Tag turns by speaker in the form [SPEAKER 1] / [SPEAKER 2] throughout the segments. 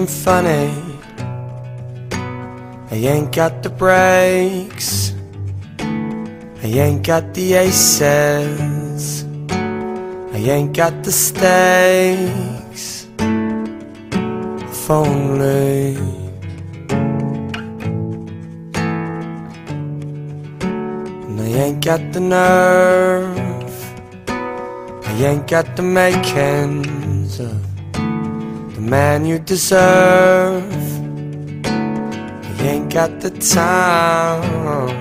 [SPEAKER 1] funny. I ain't got the brakes, I ain't got the aces, I ain't got the stakes. If only and I ain't got the nerve, I ain't got the makings of the man you deserve. I ain't got the time.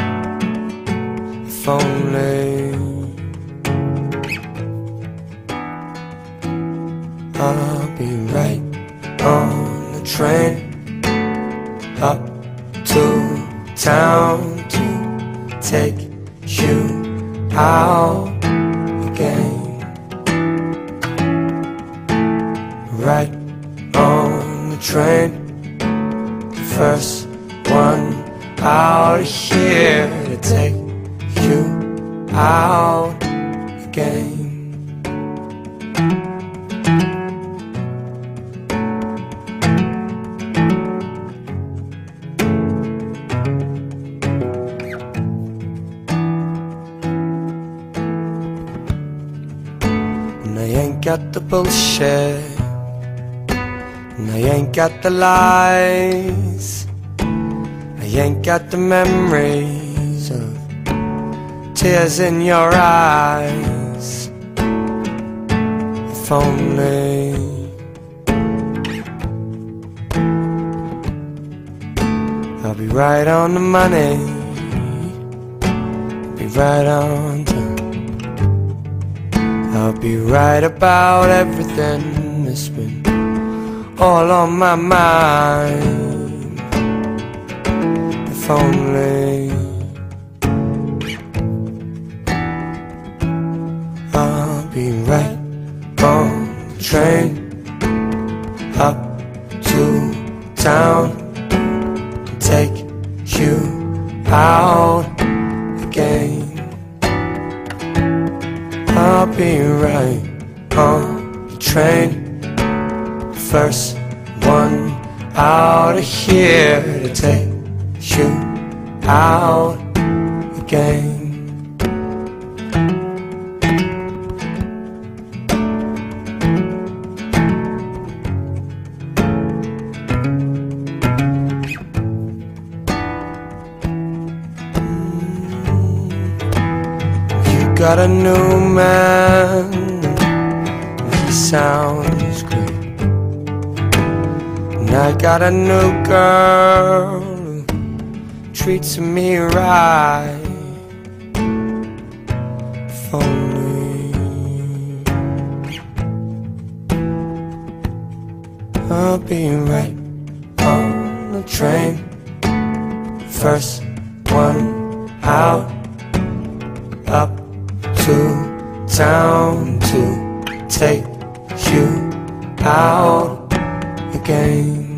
[SPEAKER 1] If only I'll be right on the train up to town to take you out again. Right on the train, the first one out of here to take you out again. And I ain't got the bullshit, and I ain't got the lies, I ain't got the memories of tears in your eyes. If only I'll be right on the money, be right on time. I'll be right about everything that's been all on my mind. If only I'll be right on the train up to town and take you out again. I'll be right on the train, first one out of here to take you out again. Got a new man, he sounds great. And I got a new girl who treats me right. If only I'll be right on the train, first one out, up to town to take you out again.